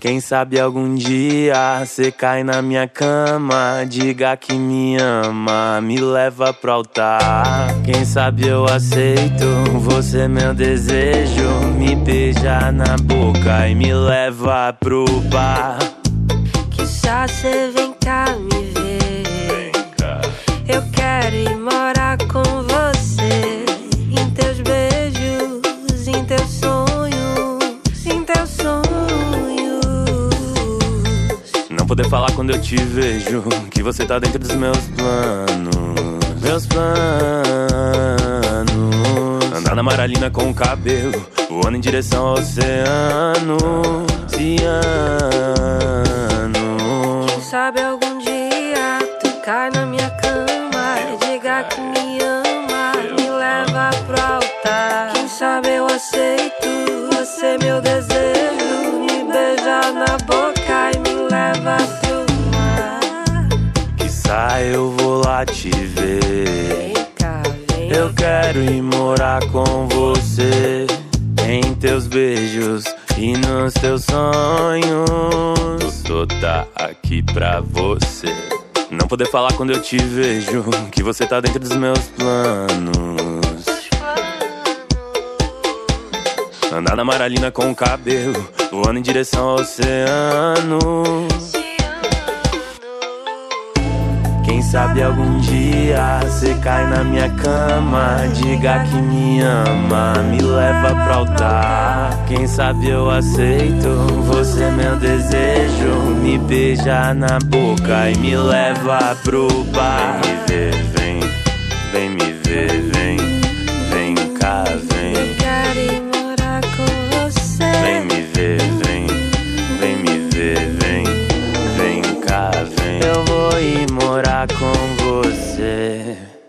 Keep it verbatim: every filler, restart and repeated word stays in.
Quem sabe algum dia cê cai na minha cama, diga que me ama, me leva pro altar. Quem sabe eu aceito, você meu desejo, me beija na boca e me leva pro bar. Quiçá cê vem cá me ver, Vem cá. Eu quero ir morar com você, em teus beijos, em teus sonhos, em teus sonhos. Não poder falar quando eu te vejo, que você tá dentro dos meus planos, meus planos. Andar na maralina com o cabelo, voando em direção ao oceano, oceano. Quem sabe algum dia tu cai na minha cama e diga que me ama, me leva pro altar. Quem sabe eu aceito, você meu desejo, me beija na boca e me leva pro mar. Quiçá eu vou lá te ver, Vem cá, vem eu quero ir morar com você, em teus beijos e nos teus sonhos. Tô tá aqui pra você. Não poder falar quando eu te vejo, que você tá dentro dos meus planos. Andar na maralina com o cabelo, voando em direção ao oceano. Quem sabe algum dia cê cai na minha cama, diga que me ama, me leva pro altar. Quem sabe eu aceito, você meu desejo, me beija na boca e me leva pro bar. Vem me ver, vem, vem me ver, vem, vem cá, vem. Eu quero ir morar com você. Vem me ver, vem, vem me ver, vem, vem cá, vem. Eu vou ir morar com você.